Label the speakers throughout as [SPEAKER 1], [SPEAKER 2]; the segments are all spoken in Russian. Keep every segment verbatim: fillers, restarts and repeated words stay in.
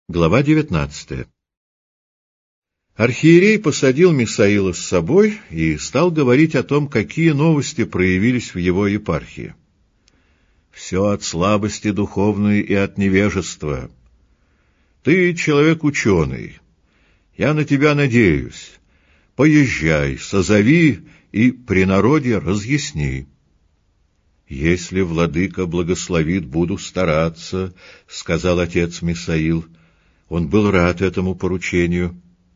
[SPEAKER 1] Глава девятнадцатая. Архиерей посадил Михаила с собой и стал говорить о том, какие новости проявились в его епархии. «Все от слабости духовной и от невежества. Ты человек ученый. Я на тебя надеюсь. Поезжай, созови и при народе разъясни». «Если владыка благословит, буду стараться», — сказал отец Михаил. Он был рад этому поручению.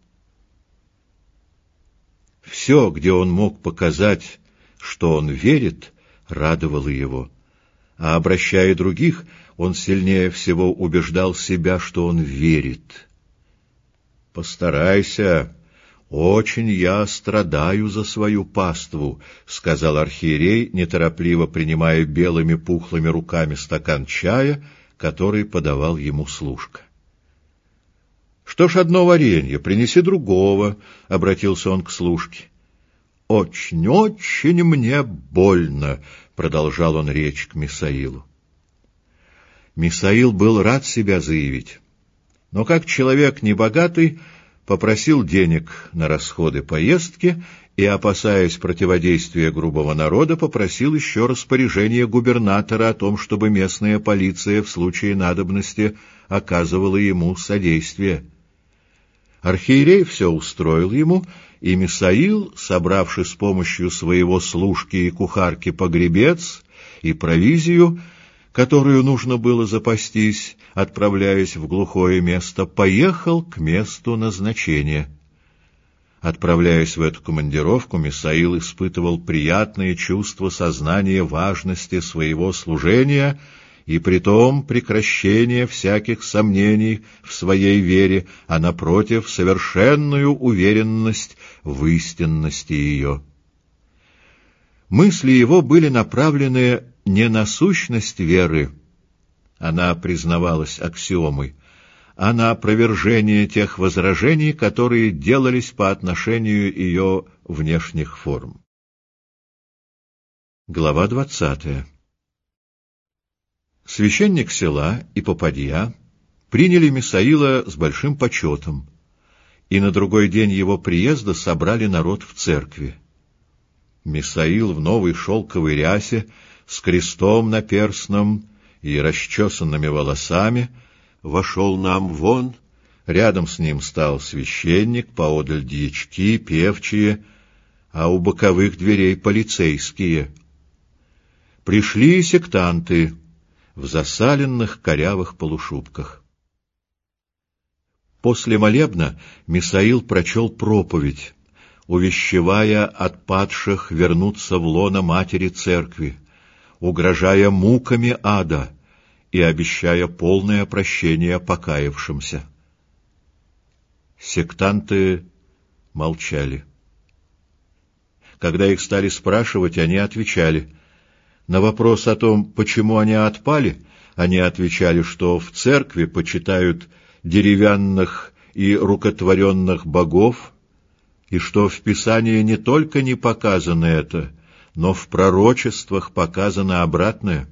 [SPEAKER 1] Все, где он мог показать, что он верит, радовало его, а, обращая других, он сильнее всего убеждал себя, что он верит. «Постарайся, очень я страдаю за свою паству», — сказал архиерей, неторопливо принимая белыми пухлыми руками стакан чая, который подавал ему служка. «Что ж, одно варенье, принеси другого», — обратился он к служке. «Очень-очень мне больно», — продолжал он речь к Михаилу. Михаил был рад себя заявить, но как человек небогатый попросил денег на расходы поездки и, опасаясь противодействия грубого народа, попросил еще распоряжение губернатора о том, чтобы местная полиция в случае надобности оказывала ему содействие. Архиерей все устроил ему, и Михаил, собравший с помощью своего служки и кухарки погребец и провизию, которую нужно было запастись, отправляясь в глухое место, поехал к месту назначения. Отправляясь в эту командировку, Михаил испытывал приятное чувство сознания важности своего служения и притом прекращение всяких сомнений в своей вере, а, напротив, совершенную уверенность в истинности ее. Мысли его были направлены не на сущность веры, она признавалась аксиомой, а на опровержение тех возражений, которые делались по отношению ее внешних форм. Глава двадцатая. Священник села и попадья приняли Михаила с большим почетом, и на другой день его приезда собрали народ в церкви. Михаил в новой шелковой рясе, с крестом наперстном и расчесанными волосами, вошел на амвон, рядом с ним стал священник, поодаль дьячки, певчие, а у боковых дверей полицейские. Пришли и сектанты в засаленных корявых полушубках. После молебна Михаил прочел проповедь, увещевая отпадших вернуться в лоно матери церкви, угрожая муками ада и обещая полное прощение покаявшимся. Сектанты молчали. Когда их стали спрашивать, они отвечали. На вопрос о том, почему они отпали, они отвечали, что в церкви почитают деревянных и рукотворенных богов, и что в Писании не только не показано это, но в пророчествах показано обратное.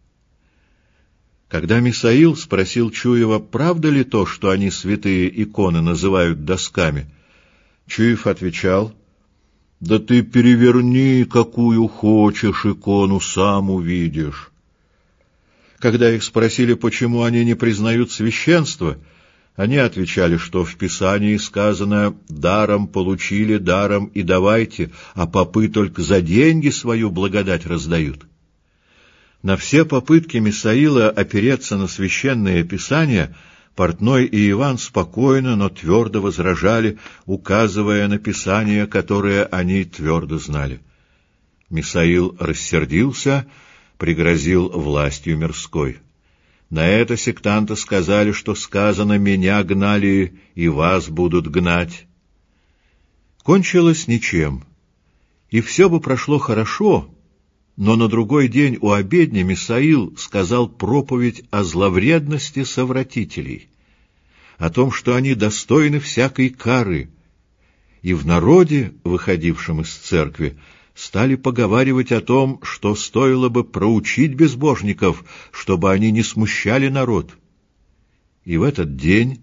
[SPEAKER 1] Когда Михаил спросил Чуева, правда ли то, что они святые иконы называют досками, Чуев отвечал: «Да ты переверни, какую хочешь икону, сам увидишь». Когда их спросили, почему они не признают священство, они отвечали, что в Писании сказано «даром получили, даром и давайте», а попы только за деньги свою благодать раздают. На все попытки Михаила опереться на священное Писание Портной и Иван спокойно, но твердо возражали, указывая на Писание, которое они твердо знали. Михаил рассердился, пригрозил властью мирской. На это сектанты сказали, что сказано «меня гнали, и вас будут гнать». Кончилось ничем, и все бы прошло хорошо, но на другой день у обедни Михаил сказал проповедь о зловредности совратителей, о том, что они достойны всякой кары, и в народе, выходившем из церкви, стали поговаривать о том, что стоило бы проучить безбожников, чтобы они не смущали народ. И в этот день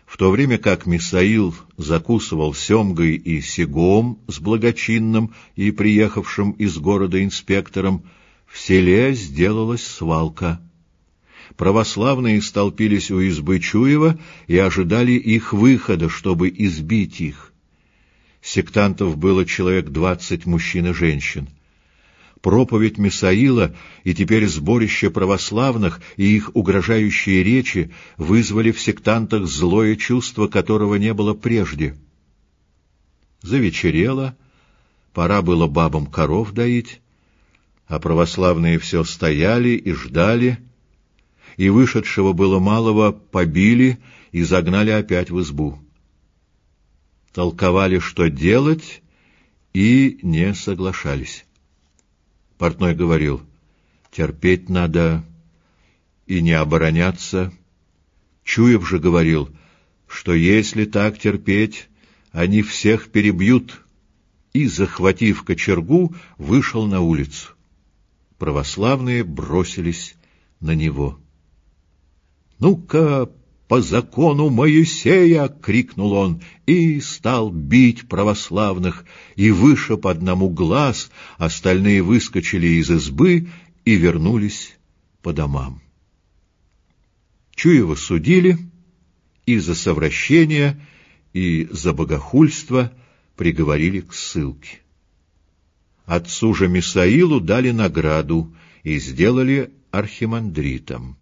[SPEAKER 1] в то время как Мисаил закусывал семгой и сигом с благочинным и приехавшим из города инспектором, в селе сделалась свалка. Православные столпились у избы Чуева и ожидали их выхода, чтобы избить их. Сектантов было человек двадцать мужчин и женщин. Проповедь Мисаила и теперь сборище православных и их угрожающие речи вызвали в сектантах злое чувство, которого не было прежде. Завечерело, пора было бабам коров доить, а православные все стояли и ждали, и вышедшего было малого побили и загнали опять в избу. Толковали, что делать, и не соглашались. Портной говорил: терпеть надо и не обороняться. Чуев же говорил, что если так терпеть, они всех перебьют, и, захватив кочергу, вышел на улицу. Православные бросились на него. «Ну-ка, по закону Моисея!» — крикнул он, и стал бить православных, и вышиб одному глаз, остальные выскочили из избы и вернулись по домам. Чуева судили и за совращение, и за богохульство приговорили к ссылке. Отцу же Мисаилу дали награду и сделали архимандритом.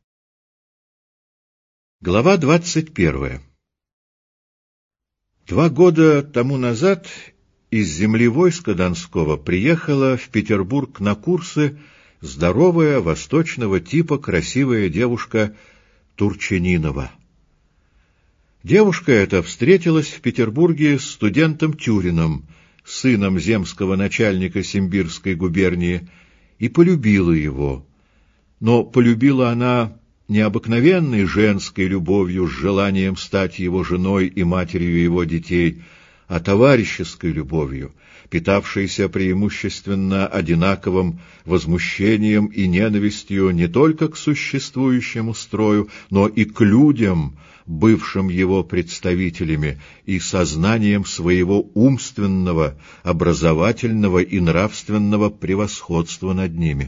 [SPEAKER 1] Глава двадцать первая. Два года тому назад из земли войска Донского приехала в Петербург на курсы здоровая, восточного типа, красивая девушка Турчининова. Девушка эта встретилась в Петербурге с студентом Тюриным, сыном земского начальника Симбирской губернии, и полюбила его. Но полюбила она необыкновенной женской любовью с желанием стать его женой и матерью его детей, а товарищеской любовью, питавшейся преимущественно одинаковым возмущением и ненавистью не только к существующему строю, но и к людям, бывшим его представителями, и сознанием своего умственного, образовательного и нравственного превосходства над ними.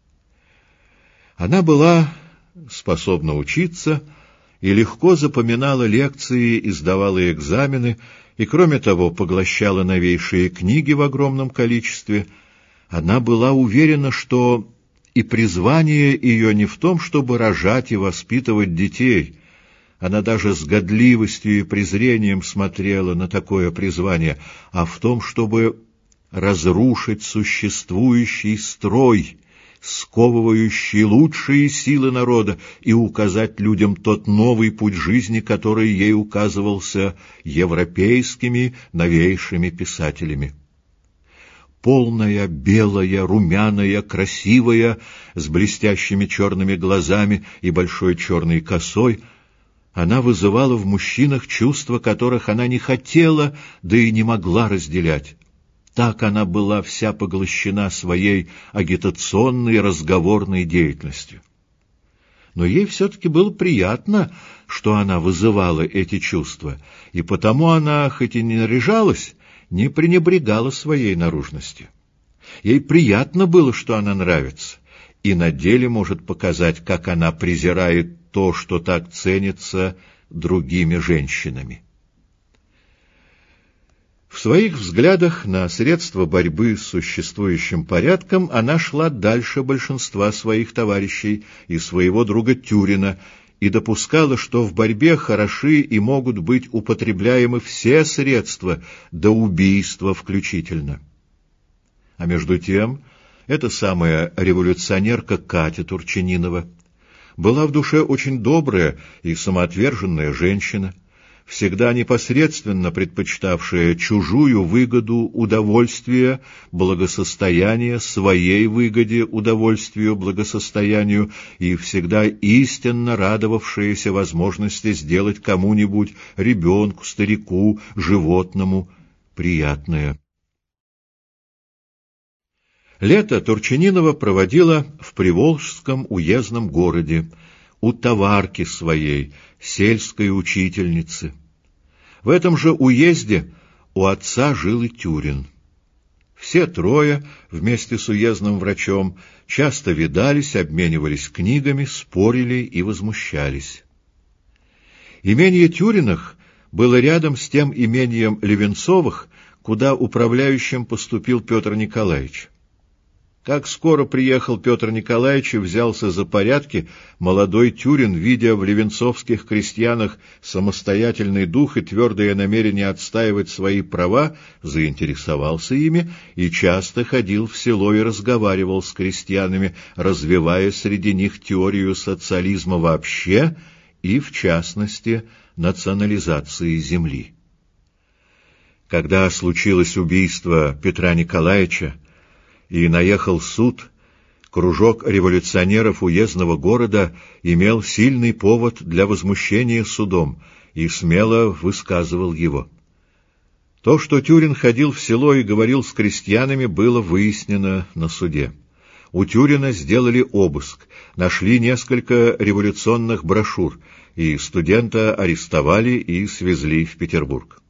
[SPEAKER 1] Она была способна учиться и легко запоминала лекции и сдавала экзамены, и, кроме того, поглощала новейшие книги в огромном количестве. Она была уверена, что и призвание ее не в том, чтобы рожать и воспитывать детей. Она даже с годливостью и презрением смотрела на такое призвание, а в том, чтобы разрушить существующий строй, сковывающий лучшие силы народа, и указать людям тот новый путь жизни, который ей указывался европейскими новейшими писателями. Полная, белая, румяная, красивая, с блестящими черными глазами и большой черной косой, она вызывала в мужчинах чувства, которых она не хотела, да и не могла разделять. Так она была вся поглощена своей агитационной разговорной деятельностью. Но ей все-таки было приятно, что она вызывала эти чувства, и потому она, хоть и не наряжалась, не пренебрегала своей наружностью. Ей приятно было, что она нравится, и на деле может показать, как она презирает то, что так ценится другими женщинами. В своих взглядах на средства борьбы с существующим порядком она шла дальше большинства своих товарищей и своего друга Тюрина и допускала, что в борьбе хороши и могут быть употребляемы все средства, до убийства включительно. А между тем, эта самая революционерка Катя Турчининова была в душе очень добрая и самоотверженная женщина, всегда непосредственно предпочитавшая чужую выгоду удовольствия, благосостояние своей выгоде, удовольствию, благосостоянию, и всегда истинно радовавшаяся возможности сделать кому-нибудь, ребенку, старику, животному, приятное. Лето Турчининова проводила в Приволжском уездном городе, у товарки своей, сельской учительницы. В этом же уезде у отца жил и Тюрин. Все трое, вместе с уездным врачом, часто видались, обменивались книгами, спорили и возмущались. Имение Тюриных было рядом с тем имением Левенцовых, куда управляющим поступил Петр Николаевич. Как скоро приехал Петр Николаевич и взялся за порядки, молодой Тюрин, видя в левенцовских крестьянах самостоятельный дух и твердое намерение отстаивать свои права, заинтересовался ими и часто ходил в село и разговаривал с крестьянами, развивая среди них теорию социализма вообще и, в частности, национализации земли. Когда случилось убийство Петра Николаевича и наехал суд, кружок революционеров уездного города имел сильный повод для возмущения судом и смело высказывал его. То, что Тюрин ходил в село и говорил с крестьянами, было выяснено на суде. У Тюрина сделали обыск, нашли несколько революционных брошюр, и студента арестовали и свезли в Петербург.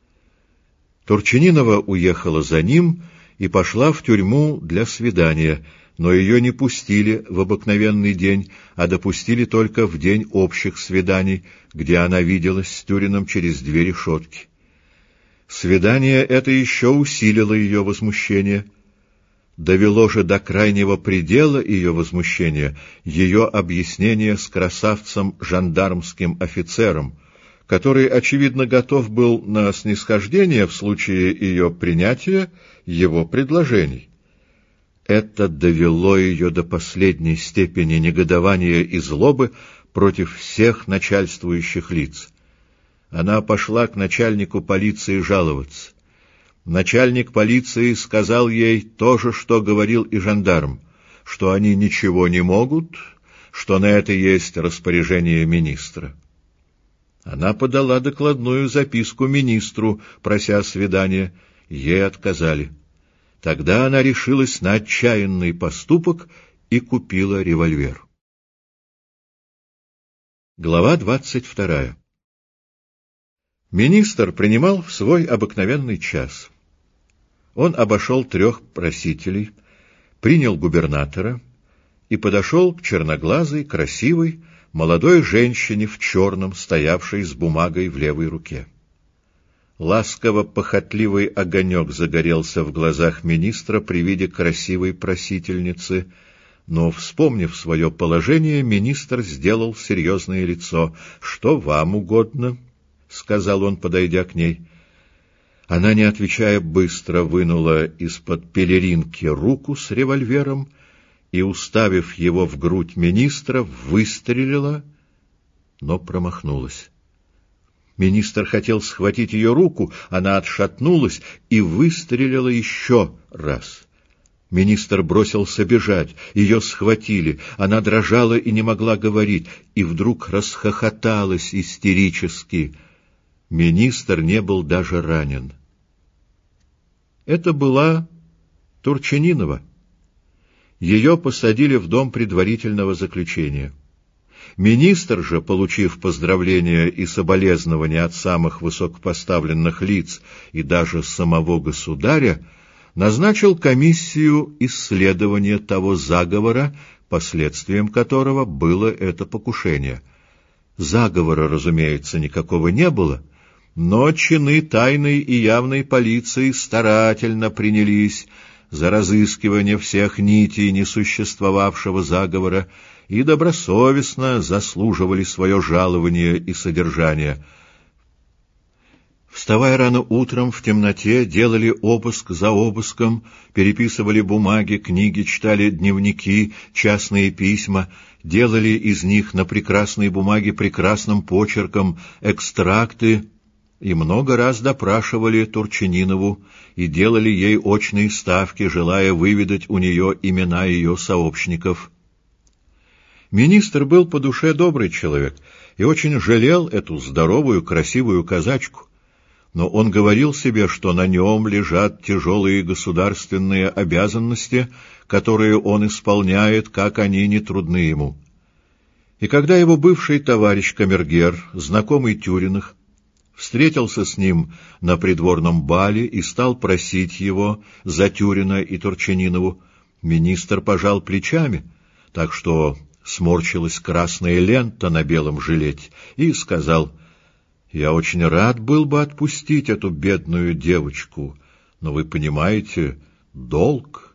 [SPEAKER 1] Турчининова уехала за ним и пошла в тюрьму для свидания, но ее не пустили в обыкновенный день, а допустили только в день общих свиданий, где она виделась с Тюриным через две решетки. Свидание это еще усилило ее возмущение. Довело же до крайнего предела ее возмущения ее объяснение с красавцем-жандармским офицером, который, очевидно, готов был на снисхождение в случае ее принятия его предложений. Это довело ее до последней степени негодования и злобы против всех начальствующих лиц. Она пошла к начальнику полиции жаловаться. Начальник полиции сказал ей то же, что говорил и жандарм, что они ничего не могут, что на это есть распоряжение министра. Она подала докладную записку министру, прося свидания. Ей отказали. Тогда она решилась на отчаянный поступок и купила револьвер. Глава двадцать вторая. Министр принимал в свой обыкновенный час. Он обошел трех просителей, принял губернатора и подошел к черноглазой, красивой, молодой женщине в черном, стоявшей с бумагой в левой руке. Ласково-похотливый огонек загорелся в глазах министра при виде красивой просительницы, но, вспомнив свое положение, министр сделал серьезное лицо. — Что вам угодно? — сказал он, подойдя к ней. Она, не отвечая, быстро вынула из-под пелеринки руку с револьвером и, уставив его в грудь министра, выстрелила, но промахнулась. Министр хотел схватить ее руку, она отшатнулась и выстрелила еще раз. Министр бросился бежать, ее схватили, она дрожала и не могла говорить, и вдруг расхохоталась истерически. Министр не был даже ранен. Это была Турчининова. Ее посадили в дом предварительного заключения. Министр же, получив поздравления и соболезнования от самых высокопоставленных лиц и даже самого государя, назначил комиссию исследования того заговора, последствием которого было это покушение. Заговора, разумеется, никакого не было, но чины тайной и явной полиции старательно принялись за разыскивание всех нитей несуществовавшего заговора и добросовестно заслуживали свое жалование и содержание. Вставая рано утром в темноте, делали обыск за обыском, переписывали бумаги, книги, читали дневники, частные письма, делали из них на прекрасной бумаге прекрасным почерком экстракты и много раз допрашивали Турчининову и делали ей очные ставки, желая выведать у нее имена ее сообщников. Министр был по душе добрый человек и очень жалел эту здоровую, красивую казачку, но он говорил себе, что на нем лежат тяжелые государственные обязанности, которые он исполняет, как они не трудны ему. И когда его бывший товарищ камергер, знакомый Тюриных, встретился с ним на придворном бале и стал просить его за Тюрина и Турчанинову, министр пожал плечами, так что сморщилась красная лента на белом жилете, и сказал: «Я очень рад был бы отпустить эту бедную девочку, но вы понимаете, долг».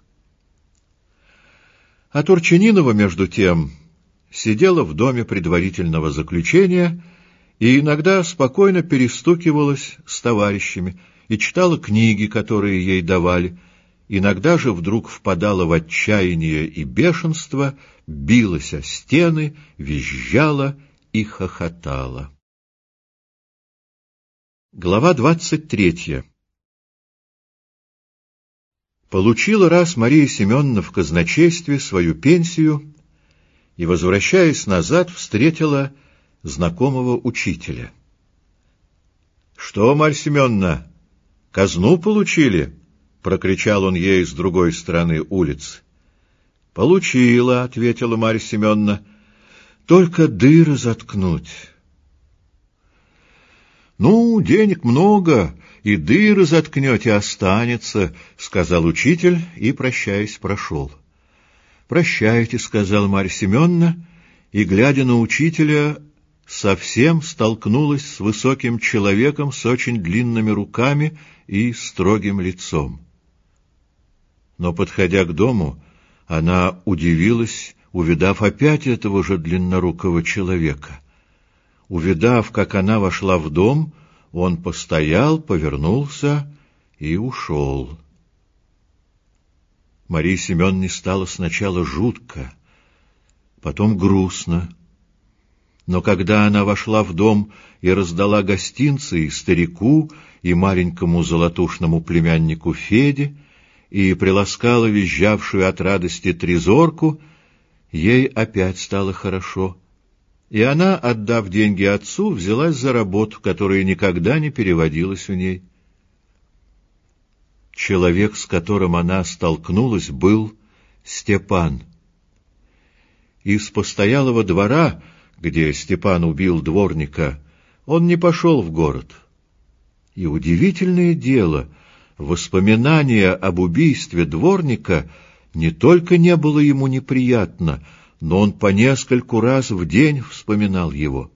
[SPEAKER 1] А Турчанинова, между тем, сидела в доме предварительного заключения и иногда спокойно перестукивалась с товарищами и читала книги, которые ей давали, иногда же вдруг впадала в отчаяние и бешенство, билась о стены, визжала и хохотала. Глава двадцать третья. Получила раз Мария Семеновна в казначействе свою пенсию и, возвращаясь назад, встретила знакомого учителя. — Что, Марья Семеновна, казну получили? — прокричал он ей с другой стороны улицы. — Получила, — ответила Марья Семеновна, — только дыры заткнуть. — Ну, денег много, и дыры заткнете, останется, — сказал учитель и, прощаясь, прошел. — Прощайте, — сказала Марья Семеновна, и, глядя на учителя, совсем столкнулась с высоким человеком с очень длинными руками и строгим лицом. Но, подходя к дому, она удивилась, увидав опять этого же длиннорукого человека. Увидав, как она вошла в дом, он постоял, повернулся и ушел. Марии Семеновне стало сначала жутко, потом грустно. Но когда она вошла в дом и раздала гостинцы и старику, и маленькому золотушному племяннику Феде, и приласкала визжавшую от радости трезорку, ей опять стало хорошо. И она, отдав деньги отцу, взялась за работу, которая никогда не переводилась у ней. Человек, с которым она столкнулась, был Степан. Из постоялого двора, где Степан убил дворника, он не пошел в город. И удивительное дело, воспоминание об убийстве дворника не только не было ему неприятно, но он по нескольку раз в день вспоминал его.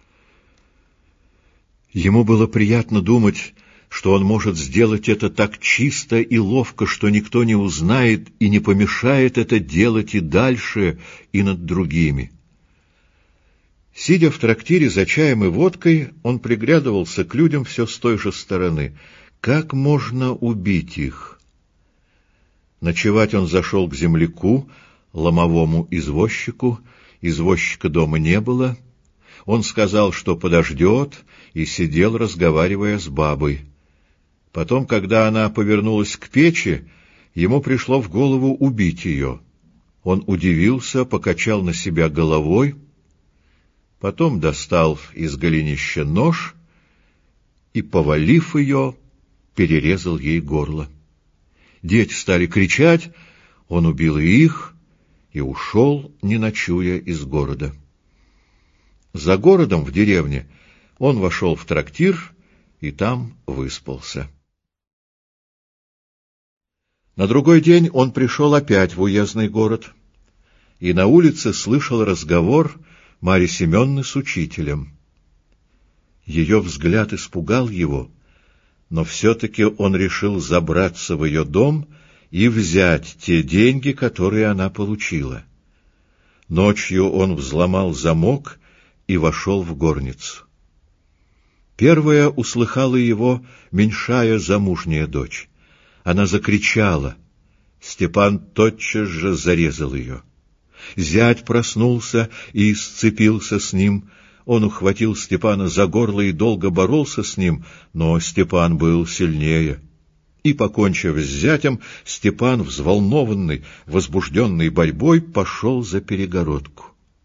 [SPEAKER 1] Ему было приятно думать, что он может сделать это так чисто и ловко, что никто не узнает и не помешает это делать и дальше, и над другими. Сидя в трактире за чаем и водкой, он приглядывался к людям все с той же стороны. Как можно убить их? Ночевать он зашел к земляку, ломовому извозчику. Извозчика дома не было. Он сказал, что подождет, и сидел, разговаривая с бабой. Потом, когда она повернулась к печи, ему пришло в голову убить ее. Он удивился, покачал на себя головой, потом достал из голенища нож и, повалив ее, перерезал ей горло. Дети стали кричать, он убил и их и ушел, не ночуя, из города. За городом, в деревне, он вошел в трактир и там выспался. На другой день он пришел опять в уездный город и на улице слышал разговор Марьи Семеновны с учителем. Ее взгляд испугал его, но все-таки он решил забраться в ее дом и взять те деньги, которые она получила. Ночью он взломал замок и вошел в горницу. Первая услыхала его меньшая замужняя дочь. Она закричала. Степан тотчас же зарезал ее. Зять проснулся и сцепился с ним. Он ухватил Степана за горло и долго боролся с ним, но Степан был сильнее. И, покончив с зятем, Степан, взволнованный, возбужденный борьбой, пошел за перегородку.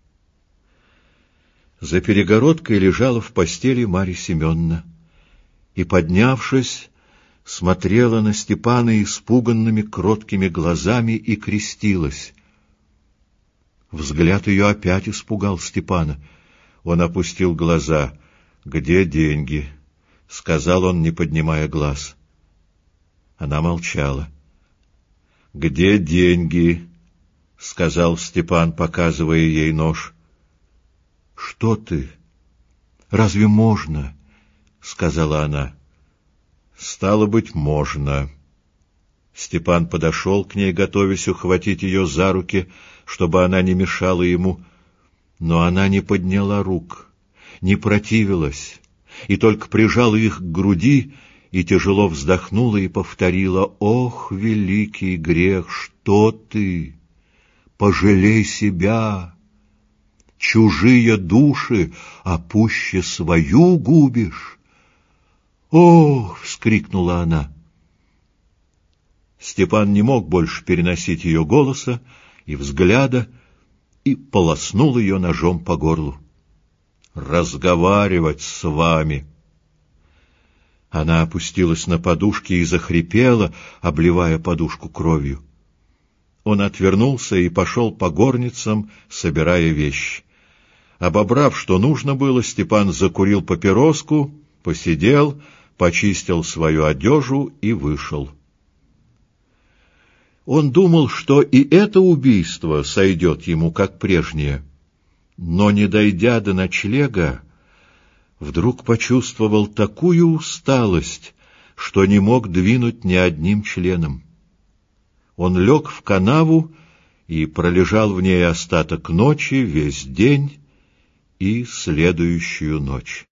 [SPEAKER 1] За перегородкой лежала в постели Марья Семеновна и, поднявшись, смотрела на Степана испуганными кроткими глазами и крестилась. Взгляд ее опять испугал Степана. Он опустил глаза. «Где деньги?» — сказал он, не поднимая глаз. Она молчала. «Где деньги?» — сказал Степан, показывая ей нож. «Что ты? Разве можно?» — сказала она. «Стало быть, можно». Степан подошел к ней, готовясь ухватить ее за руки, чтобы она не мешала ему, но она не подняла рук, не противилась, и только прижала их к груди и тяжело вздохнула и повторила: «Ох, великий грех, что ты? Пожалей себя! Чужие души, а пуще свою губишь!» «Ох!» — вскрикнула она. Степан не мог больше переносить ее голоса и взгляда и полоснул ее ножом по горлу. «Разговаривать с вами!» Она опустилась на подушки и захрипела, обливая подушку кровью. Он отвернулся и пошел по горницам, собирая вещи. Обобрав, что нужно было, Степан закурил папироску, посидел, почистил свою одежу и вышел. Он думал, что и это убийство сойдет ему, как прежнее, но, не дойдя до ночлега, вдруг почувствовал такую усталость, что не мог двинуть ни одним членом. Он лег в канаву и пролежал в ней остаток ночи, весь день и следующую ночь.